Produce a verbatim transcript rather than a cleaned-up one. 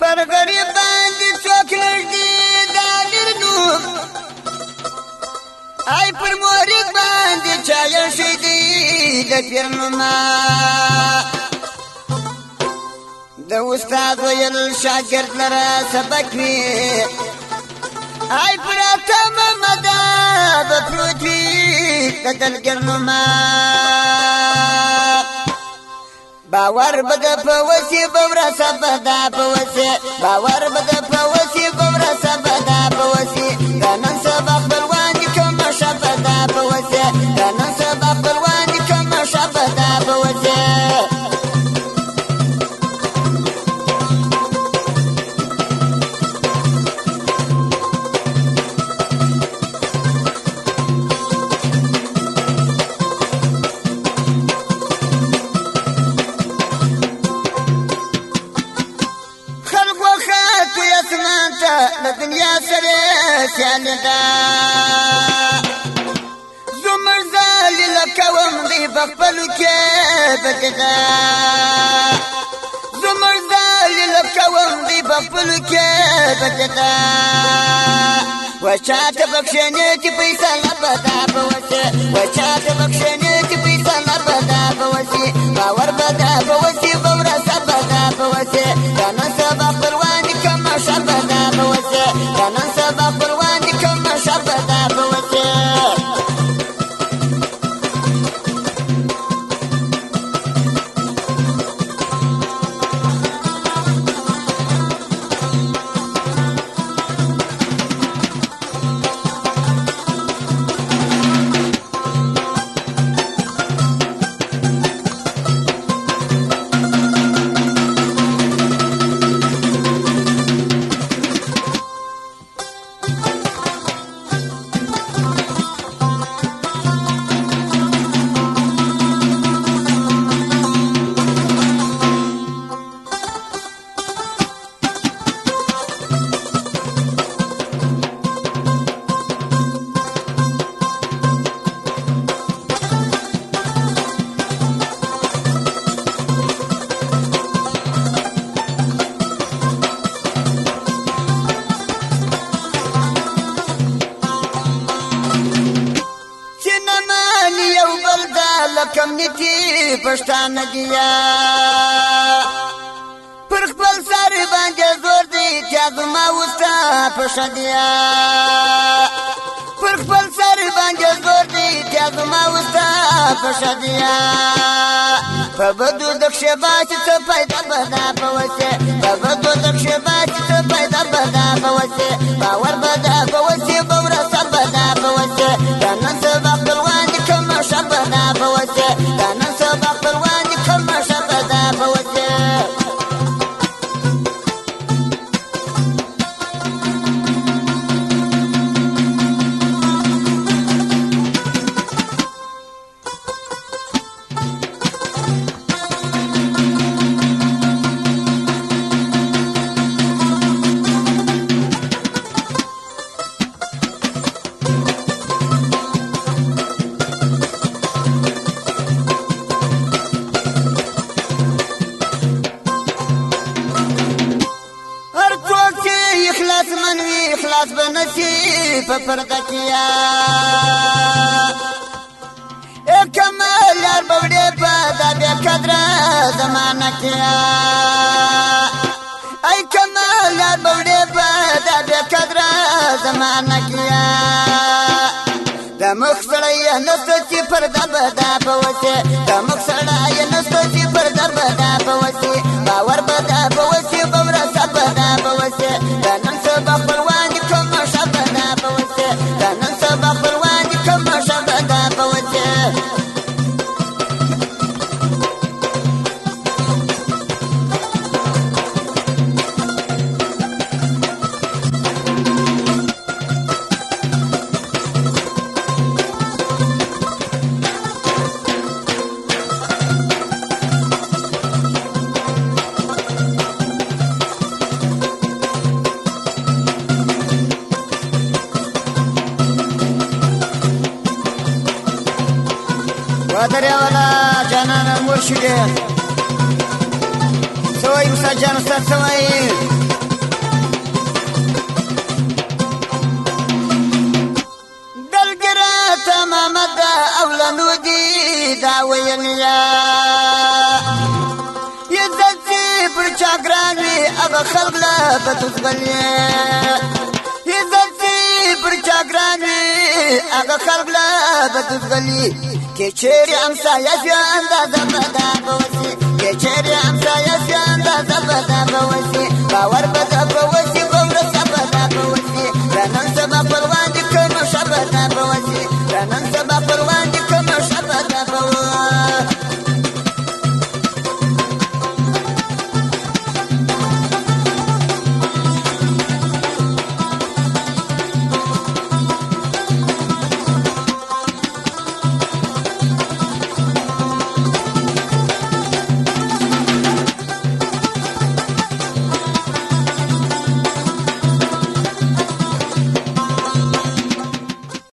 پر غریب باندې څوک لږدي دا غرنوب ای پر مورید باندې چا یشي دی د پیرنما د استاد ویل شاګرد لره سبق وي ای پر اتم مدا به پروت وي د دلګرنما باور بد په وسی بورا سبدا په وسی باور بد په وسی بورا سبدا په وسی نن سبق بلوان کوم شبدا په وسی نن سبق بلوان کوم شبدا په وسی دنیا سره سیاله دا زمر ذلیل کوم دی بخپلو کې بچدا زمر ذلیل کوم دی بخپلو کې بچدا وچاته بخښنه چې پیسې نه پتا پوسه وچاته بخښنه چې پیسې نه پتا پوسه باور بدا پوسه باور سبدا پوسه کنه سبب پروان کوم شبدا پوسه کنه سبب پروان کوم شبدا پوسه کم نتی پښتان دیا پر خپل سر باندې زور دی چې ما وستا پښدیا پر خپل سر باندې زور دی چې ما وستا پښدیا په بدو د شبا چې پیدا بدا پوسه په بدو د شبا چې پیدا بدا پوسه باور بدا پوسه باور سبدا پوسه نن سبا پروان کوم شبدا پوسه نن سبا پروان کوم شبدا پوسه اخلاص بنسی په پرده کیا اے کمال یار بوډه په دا بیا قدر زمانہ کیا اے کمال یار بوډه په دا بیا قدر زمانہ کیا د مخ سړی نست چې پرده بدا پوسه د مخ سړی نست چې پرده بدا پوسه باور بدا پوسه باور سبدا پوسه د نن سبا پروان کوم شبدا پوسه د نن سبا پروان کوم شبدا پوسه ودریا والا جانان مرشد سوای مسجان ست سوای وینیا عزت چې پر چا ګران وي هغه خلق له بدوزغلي عزت چې پر چا ګران وي هغه خلق له بدوزغلي کې چیرې همسایه شي اندازه به دا به وسي کې چیرې همسایه شي اندازه به دا به وسي باور